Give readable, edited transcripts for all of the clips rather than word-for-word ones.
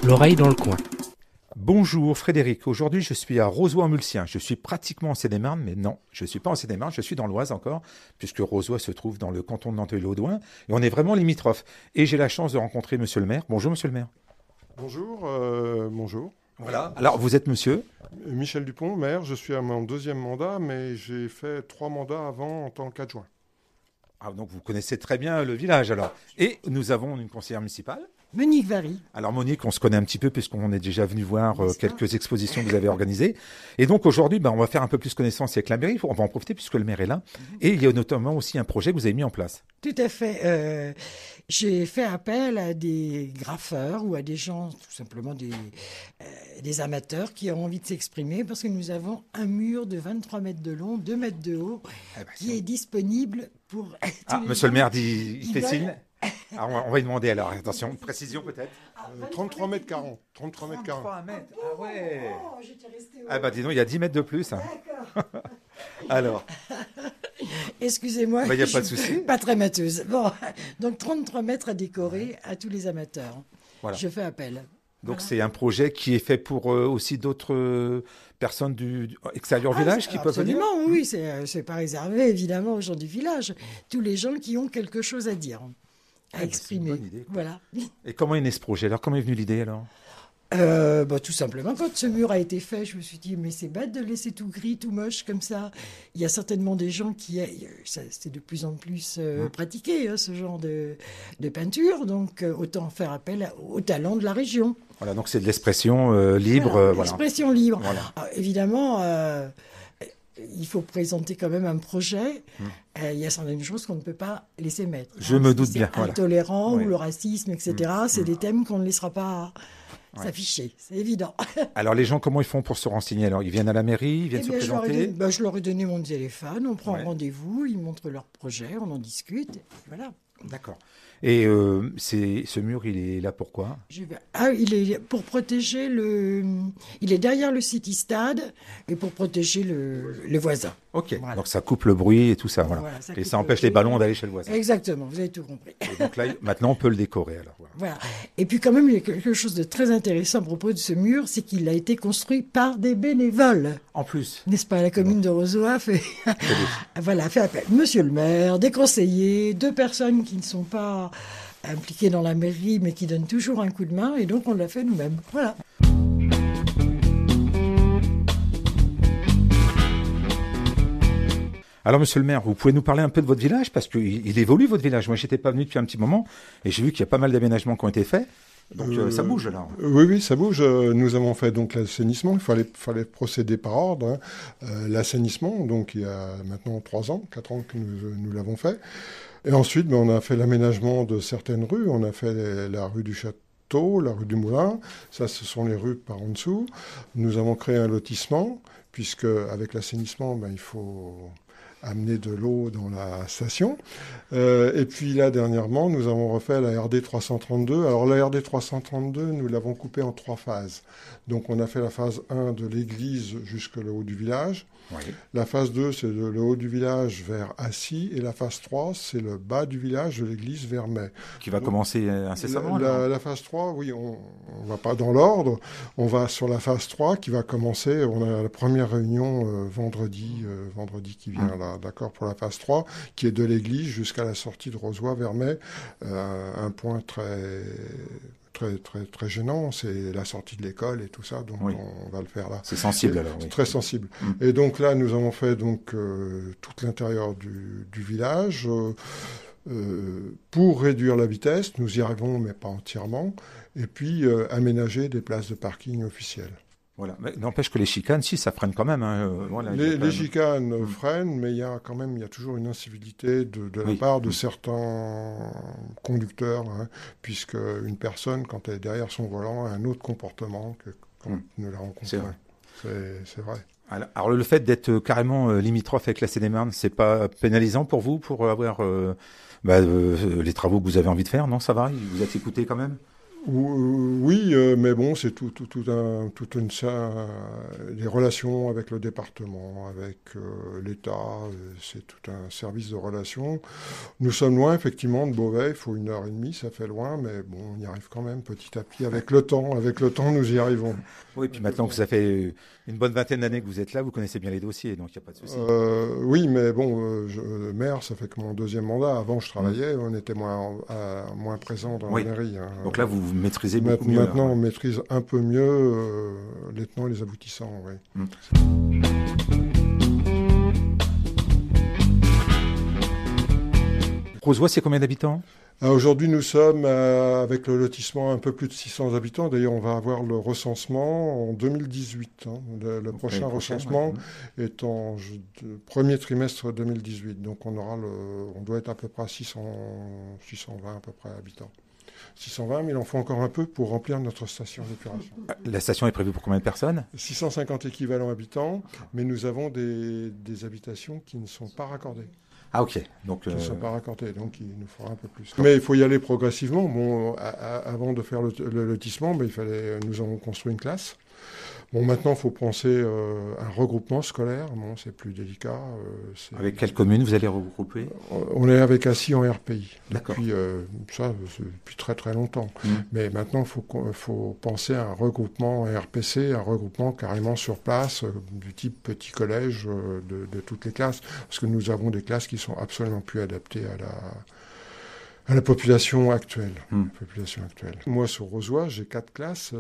l'oreille dans le coin. Bonjour Frédéric, aujourd'hui je suis à Rozoy-en-Mulsien. Je suis pratiquement en Seine-et-Marne, mais non, je ne suis pas en Seine-et-Marne, je suis dans l'Oise encore, puisque Rozoy se trouve dans le canton de Nanteuil-le-Haudouin, et on est vraiment limitrophes. Et j'ai la chance de rencontrer monsieur le maire. Bonjour monsieur le maire. Bonjour, bonjour. Voilà. Alors vous êtes monsieur Michel Dupont, maire. Je suis à mon deuxième mandat, mais j'ai fait 3 mandats avant en tant qu'adjoint. Ah, donc vous connaissez très bien le village alors. Et nous avons une conseillère municipale. Monique Vary. Alors Monique, on se connaît un petit peu puisqu'on est déjà venu voir quelques expositions que vous avez organisées. Et donc aujourd'hui, on va faire un peu plus connaissance avec la mairie. On va en profiter puisque le maire est là. Et il y a notamment aussi un projet que vous avez mis en place. Tout à fait. J'ai fait appel à des graffeurs ou à des gens, tout simplement des amateurs qui ont envie de s'exprimer parce que nous avons un mur de 23 mètres de long, 2 mètres de haut qui est disponible pour... monsieur le maire dit, il fait signe. Alors, on va y demander alors, attention, précision peut-être. 33 mètres 40. 33 mètres 40. 33 mètres, ah ouais. Oh, j'étais restée Dis donc, il y a 10 mètres de plus. Hein. D'accord. Alors. Excusez-moi. Il n'y a pas de souci. Pas très mateuse. Bon, donc 33 mètres à décorer à tous les amateurs. Voilà. Je fais appel. Donc c'est un projet qui est fait pour aussi d'autres personnes du extérieur village qui peuvent venir. Absolument, oui. C'est pas réservé évidemment aux gens du village. Tous les gens qui ont quelque chose à dire. À exprimer. C'est une bonne idée, voilà. Et comment est né ce projet alors? Comment est venue l'idée alors? Tout simplement, quand ce mur a été fait, je me suis dit, mais c'est bête de laisser tout gris, tout moche comme ça. Il y a certainement des gens c'est de plus en plus pratiqué, ce genre de peinture, donc autant faire appel au talent de la région. Voilà, donc c'est de l'expression libre. L'expression libre. Voilà. Alors, évidemment, il faut présenter quand même un projet. Il y a certaines choses qu'on ne peut pas laisser mettre. Je me doute bien. Intolérant Voilà. ou le racisme, etc. C'est des thèmes qu'on ne laissera pas s'afficher. C'est évident. Alors les gens, comment ils font pour se renseigner? Alors ils viennent à la mairie, ils viennent se présenter. Je leur ai donné mon téléphone, on prend rendez-vous, ils montrent leur projet, on en discute. Et voilà. D'accord. Et ce mur, il est là pourquoi? Il est pour protéger il est derrière le City Stade et pour protéger le voisin. Ok. Voilà. Donc ça coupe le bruit et tout ça. Voilà. Et ça empêche les ballons d'aller chez le voisin. Exactement. Vous avez tout compris. Et donc là, maintenant, on peut le décorer. Alors voilà. Et puis quand même, il y a quelque chose de très intéressant à propos de ce mur, c'est qu'il a été construit par des bénévoles. En plus. N'est-ce pas? La commune de Rozoy fait appel. Monsieur le maire, des conseillers, 2 personnes qui ne sont pas impliquées dans la mairie, mais qui donnent toujours un coup de main, et donc on l'a fait nous-mêmes. Voilà. Alors, monsieur le maire, vous pouvez nous parler un peu de votre village, parce qu'il évolue, votre village. Moi, j'étais pas venu depuis un petit moment, et j'ai vu qu'il y a pas mal d'aménagements qui ont été faits. Donc, ça bouge, là. Oui, ça bouge. Nous avons fait donc l'assainissement. Il fallait procéder par ordre. L'assainissement, donc, il y a maintenant 4 ans que nous l'avons fait. Et ensuite, on a fait l'aménagement de certaines rues. On a fait la rue du Château, la rue du Moulin. Ça, ce sont les rues par en dessous. Nous avons créé un lotissement, puisque avec l'assainissement, il faut amener de l'eau dans la station. Et puis là, dernièrement, nous avons refait la RD 332. Alors la RD 332, nous l'avons coupée en 3 phases. Donc on a fait la phase 1 de l'église jusqu'au haut du village. Oui. La phase 2, c'est le haut du village vers Assy. Et la phase 3, c'est le bas du village de l'église vers Mai. Qui va commencer incessamment la phase 3, oui, on ne va pas dans l'ordre. On va sur la phase 3 qui va commencer. On a la première réunion vendredi qui vient là, d'accord, pour la phase 3, qui est de l'église jusqu'à la sortie de Rozoy vers Mai. Un point très gênant, c'est la sortie de l'école et tout ça, donc on va le faire là. C'est sensible alors. Oui. Très sensible. Et donc là, nous avons fait donc tout l'intérieur du village pour réduire la vitesse. Nous y arrivons, mais pas entièrement. Et puis aménager des places de parking officielles. Voilà. Mais n'empêche que les chicanes, si, ça freine quand même. Voilà, les chicanes freinent, mais il y a toujours une incivilité de la part de certains conducteurs, puisque une personne, quand elle est derrière son volant, a un autre comportement que quand nous la rencontrons. C'est vrai. C'est vrai. Alors le fait d'être carrément limitrophe avec la Seine-et-Marne, c'est pas pénalisant pour vous, pour avoir les travaux que vous avez envie de faire? Non, ça va? Vous êtes écouté quand même? Oui, mais bon, c'est les relations avec le département, avec l'État, c'est tout un service de relations. Nous sommes loin, effectivement, de Beauvais, il faut 1h30, ça fait loin, mais bon, on y arrive quand même petit à petit, avec le temps, nous y arrivons. Oui, puis maintenant que ça fait une bonne vingtaine d'années que vous êtes là, vous connaissez bien les dossiers, donc il n'y a pas de souci. Oui, mais bon, maire, ça fait que mon 2e mandat. Avant, je travaillais, on était moins présent dans la mairie. Hein. Donc là, vous maîtrisez beaucoup mieux. Maintenant, on maîtrise un peu mieux les tenants et les aboutissants. Oui. Rozoy, c'est combien d'habitants ? Aujourd'hui, nous sommes avec le lotissement un peu plus de 600 habitants. D'ailleurs, on va avoir le recensement en 2018. Hein. Le prochain recensement est en premier trimestre 2018. Donc, on doit être à peu près à 620 à peu près habitants. 620, mais il en faut encore un peu pour remplir notre station d'épuration. La station est prévue pour combien de personnes ? 650 équivalents habitants, mais nous avons des habitations qui ne sont pas raccordées. Ah ok. Donc, qui ne sont pas raccordées, donc il nous faudra un peu plus. Mais il faut y aller progressivement. Bon, avant de faire le lotissement, nous avons construit une classe. Bon, maintenant, il faut penser un regroupement scolaire. Bon, c'est plus délicat. Avec quelle commune vous allez regrouper ? On est avec Assy en RPI. D'accord. Depuis très très longtemps. Mais maintenant, il faut penser à un regroupement RPC, un regroupement carrément sur place, du type petit collège de toutes les classes. Parce que nous avons des classes qui sont absolument plus adaptées à la population actuelle. Moi, sur Rozoy, j'ai 4 classes.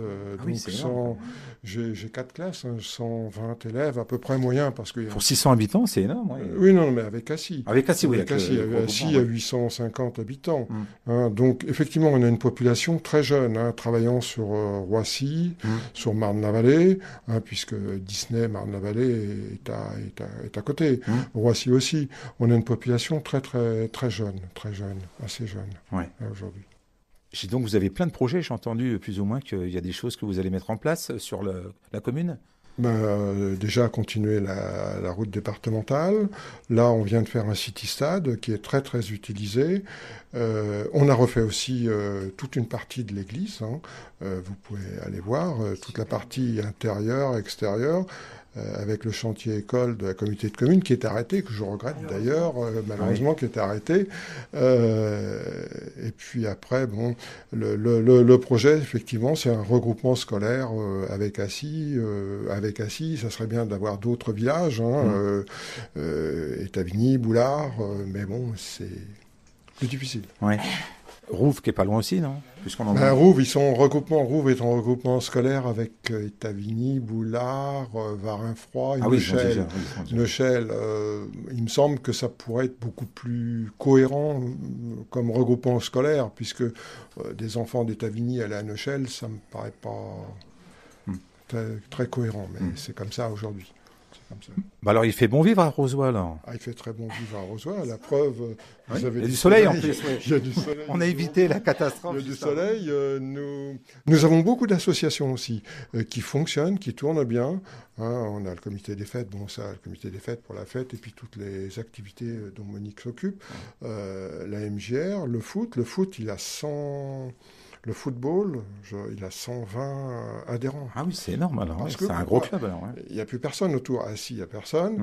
J'ai 4 classes, 120 élèves, à peu près moyen. Pour 600 habitants, c'est énorme. Oui, non, mais avec Assy. Avec Assy, oui. Assy, il y a 850 habitants. Hein, donc, effectivement, on a une population très jeune, hein, travaillant sur Roissy, sur Marne-la-Vallée, hein, puisque Disney, Marne-la-Vallée est à côté. Roissy aussi. On a une population très, très, très jeune, assez jeune aujourd'hui. Donc vous avez plein de projets, j'ai entendu plus ou moins qu'il y a des choses que vous allez mettre en place sur la commune. Déjà continuer la route départementale. Là, on vient de faire un city-stade qui est très très utilisé. On a refait aussi toute une partie de l'église. Hein. Vous pouvez aller voir toute la partie intérieure, extérieure. Avec le chantier école de la communauté de communes qui est arrêté, que je regrette d'ailleurs, malheureusement, qui est arrêté. Et puis après, bon, le projet, effectivement, c'est un regroupement scolaire avec Assy. Avec Assy, ça serait bien d'avoir d'autres villages, hein, Étavigny, Boulard, mais bon, c'est plus difficile. Ouais. Rouve qui est pas loin aussi, non ? Rouve, Rouve est en regroupement scolaire avec Étavigny, Boulard, Varinfroid, Neuchel. Neuchel, il me semble que ça pourrait être beaucoup plus cohérent comme regroupement scolaire, puisque des enfants d'Étavigny aller à Neuchel, ça me paraît pas très, très cohérent, mais c'est comme ça aujourd'hui. Alors il fait bon vivre à Rozoy, là. Il fait très bon vivre à Rozoy. La preuve, il y a du soleil en plus. Il y a du soleil. On a évité la catastrophe. Il y a du soleil. Nous avons beaucoup d'associations aussi qui fonctionnent, qui tournent bien. Hein, on a le comité des fêtes, le comité des fêtes pour la fête, et puis toutes les activités dont Monique s'occupe. La MJR, le foot, il a 100... Le football, il a 120 adhérents. Ah oui, c'est énorme alors. C'est un gros club alors. Il n'y a plus personne autour. Assy, il n'y a personne.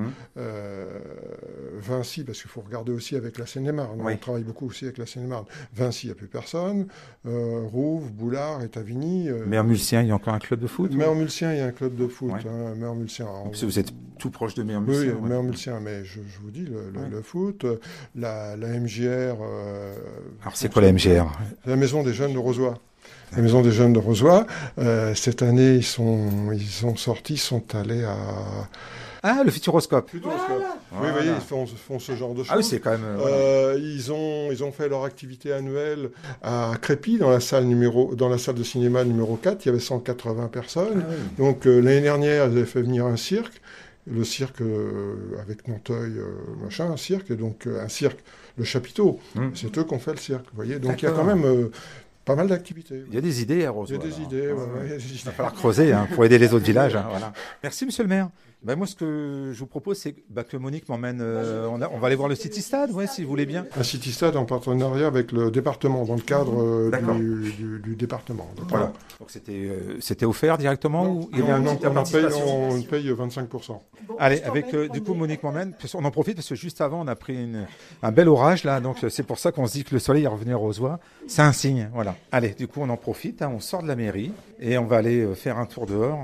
Vinci, parce qu'il faut regarder aussi avec la Seine-et-Marne. On travaille beaucoup aussi avec la Seine-et-Marne. Vinci, il n'y a plus personne. Rouve, Boulard, Étavigny. Mermulsien, il y a encore un club de foot ? Mermulsien, il y a un club de foot. Mermulsien. Vous êtes tout proche de Mermulsien. Oui, Mermulsien, mais je vous dis, le foot, la MJR... alors c'est quoi la MJR ? La Maison des Jeunes de Rozoy. La Maison des Jeunes de Rozoy. Cette année, ils sont allés à... Ah, le Futuroscope. Voilà. Oui, vous voyez, ils font ce genre de choses. Ah oui, c'est quand même... Ils ont fait leur activité annuelle à Crépy, dans la salle de cinéma numéro 4. Il y avait 180 personnes. Ah, oui. Donc, l'année dernière, ils avaient fait venir un cirque. Le cirque avec Nanteuil, un cirque. Et donc, un cirque, le chapiteau. C'est eux qui ont fait le cirque, vous voyez. Donc, il y a quand même... pas mal d'activités. Il y a des idées à Rozoy. Il y a des idées, Il va falloir creuser pour aider les autres villages. Voilà. Merci, monsieur le maire. Ben moi, ce que je vous propose, c'est que Monique m'emmène. On va aller voir le City Stade, ouais, si vous voulez bien. Un City Stade en partenariat avec le département, dans le cadre du département. Voilà. Donc c'était offert directement ou il y avait une petite participation? On paye 25%. Allez, avec du coup Monique m'emmène. On en profite parce que juste avant, on a pris un bel orage là, donc c'est pour ça qu'on se dit que le soleil est revenu à Rozoy. C'est un signe, voilà. Allez, du coup, on en profite. On sort de la mairie et on va aller faire un tour dehors.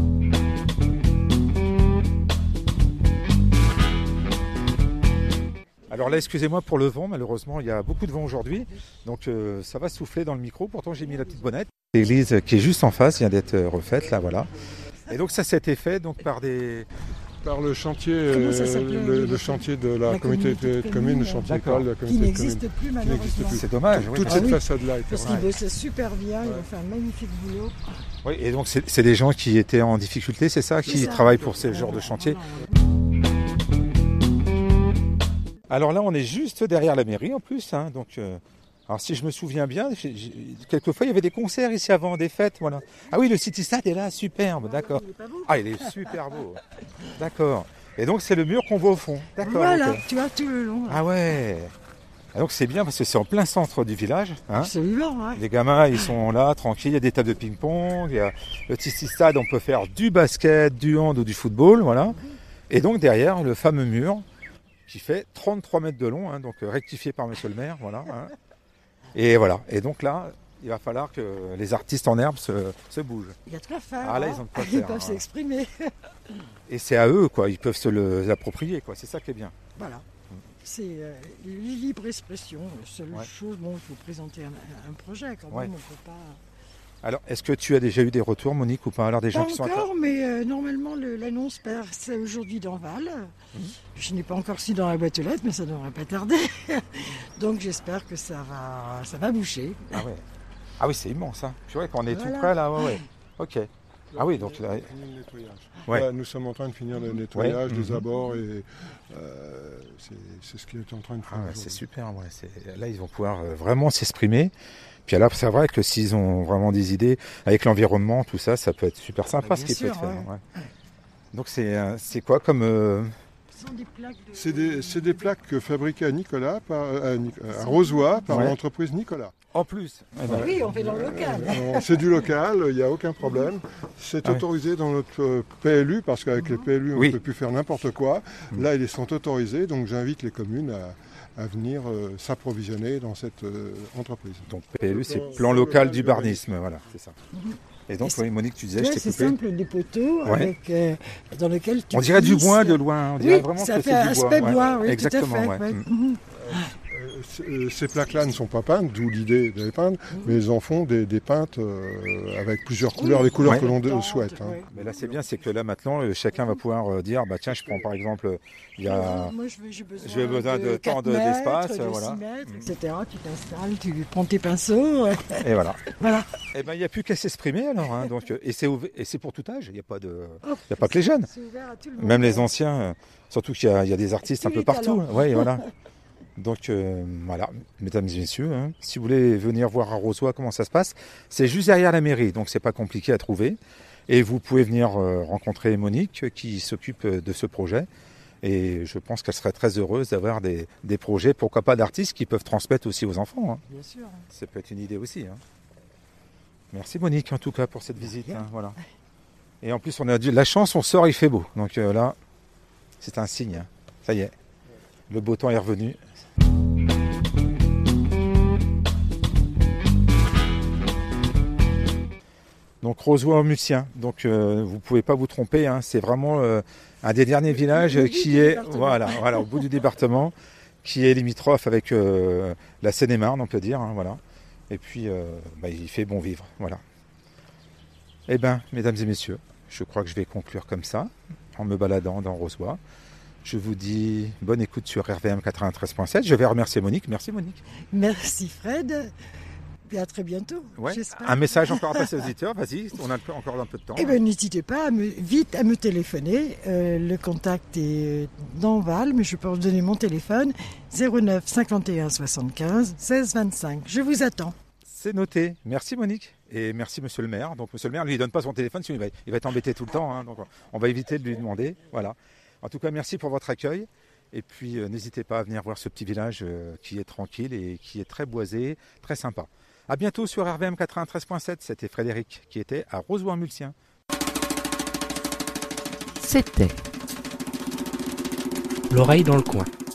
Alors là, excusez-moi pour le vent, malheureusement, il y a beaucoup de vent aujourd'hui, donc ça va souffler dans le micro, pourtant j'ai mis la petite bonnette. L'église qui est juste en face vient d'être refaite, là, voilà. Et donc ça a été fait donc, par le chantier, le chantier de la communauté de communes, le chantier école de la communauté qui n'existe plus malheureusement. C'est dommage. Toute cette façade-là était parce qu'ils bossaient super bien, ils ont fait un magnifique boulot. Oui, et donc c'est des gens qui étaient en difficulté, c'est ça, qui travaillent pour ce genre de chantier. Alors là, on est juste derrière la mairie en plus, hein, donc... Alors si je me souviens bien, quelquefois il y avait des concerts ici avant, des fêtes, voilà. Ah oui, le City Stade est là, superbe, d'accord. Ah, il est super beau, d'accord. Et donc c'est le mur qu'on voit au fond, d'accord. Voilà, okay. tu vois tout le long. Là. Ah ouais. Et donc c'est bien parce que c'est en plein centre du village. Hein. Absolument, ouais. Les gamins, ils sont là, tranquilles, il y a des tables de ping-pong, il y a le City Stade, on peut faire du basket, du hand ou du football, voilà. Et donc derrière, le fameux mur qui fait 33 mètres de long, hein, donc rectifié par monsieur le maire, voilà. Hein. Et voilà. Et donc là, il va falloir que les artistes en herbe se bougent. Il y a de quoi faire. Ah là, ils ont de quoi Ils faire. peuvent s'exprimer. Et c'est à eux, quoi. Ils peuvent se l'approprier, quoi. C'est ça qui est bien. Voilà. C'est libre expression. La seule chose, il faut présenter un projet quand même. On peut pas. Alors, est-ce que tu as déjà eu des retours, Monique, ou pas? Alors, des gens qui sont encore, mais normalement, l'annonce passe aujourd'hui dans Val. Je n'ai pas encore su dans la boîte aux lettres, mais ça ne devrait pas tarder. Donc, j'espère que ça va boucher. Ah, ouais. Ah oui, c'est immense. Hein. Tu vois, quand on est tout près, là, ouais. Ok. Ah oui, donc là... Le nettoyage. Ouais. Là, nous sommes en train de finir le nettoyage des abords et c'est ce qu'il est en train de faire. Ah, c'est super. Ouais. Là, ils vont pouvoir vraiment s'exprimer. Puis là, c'est vrai que s'ils ont vraiment des idées avec l'environnement, tout ça, ça peut être super sympa ce qui peut être fait. Ouais. Donc c'est quoi comme... C'est des plaques fabriquées à Nicolas, à Rozoy, par l'entreprise Nicolas. En plus. Oui, on fait dans le local. C'est du local, il n'y a aucun problème. C'est autorisé dans notre PLU, parce qu'avec les PLU, on ne peut plus faire n'importe quoi. Là, ils sont autorisés, donc j'invite les communes à venir s'approvisionner dans cette entreprise. Donc PLU, c'est plan local du barnisme, voilà, c'est ça. Et donc, Monique, tu disais, je t'ai coupé. C'est simple, des poteaux avec, dans lesquels tu... On dirait du bois de loin, on dirait vraiment que c'est du bois. Ça fait aspect bois, oui, exactement, tout à fait. Ces plaques-là ne sont pas peintes, d'où l'idée de les peindre, mais ils en font des peintes avec plusieurs couleurs, les couleurs que l'on souhaite. Hein. Mais là, c'est bien, c'est que là, maintenant, chacun va pouvoir dire, tiens, je prends par exemple, il y a... Moi, j'ai besoin de tant d'espace, voilà. 6 mètres, etc. Tu t'installes, tu prends tes pinceaux. Et voilà. Voilà. Eh ben, il n'y a plus qu'à s'exprimer, alors. Hein, donc, et c'est pour tout âge, il n'y a pas que les jeunes. C'est ouvert à tout le monde. Même les anciens, surtout qu'il y a des artistes un peu partout. Oui, voilà. Donc voilà, mesdames et messieurs, hein, si vous voulez venir voir à Rozoy comment ça se passe, c'est juste derrière la mairie, donc c'est pas compliqué à trouver. Et vous pouvez venir rencontrer Monique qui s'occupe de ce projet. Et je pense qu'elle serait très heureuse d'avoir des projets, pourquoi pas d'artistes qui peuvent transmettre aussi aux enfants. Hein. Bien sûr. Ça peut être une idée aussi. Hein. Merci Monique en tout cas pour cette visite. Hein, voilà. Et en plus on a de la chance, on sort, il fait beau. Donc là, c'est un signe. Hein. Ça y est, le beau temps est revenu. Donc Rozoy-en-Mulciens, donc vous ne pouvez pas vous tromper, hein, c'est vraiment un des derniers villages qui est voilà, au bout du département, qui est limitrophe avec la Seine-et-Marne, on peut dire, hein, voilà. Et puis il fait bon vivre, voilà. Eh bien, mesdames et messieurs, je crois que je vais conclure comme ça, en me baladant dans Rozoy. Je vous dis bonne écoute sur RVM 93.7. Je vais remercier Monique. Merci Monique. Merci Fred. Et à très bientôt, j'espère. Un message encore à passer aux auditeurs, vas-y, on a encore un peu de temps. Eh bien, n'hésitez pas vite à me téléphoner. Le contact est dans Val, mais je peux vous donner mon téléphone 09 51 75 16 25. Je vous attends. C'est noté. Merci Monique. Et merci monsieur le maire. Donc monsieur le maire, lui, il donne pas son téléphone, sinon il va être embêté tout le temps. Hein. Donc on va éviter de lui demander. Voilà. En tout cas, merci pour votre accueil. Et puis n'hésitez pas à venir voir ce petit village qui est tranquille et qui est très boisé, très sympa. À bientôt sur RVM 93.7. C'était Frédéric qui était à Rozoy-en-Mulsien. C'était l'oreille dans le coin.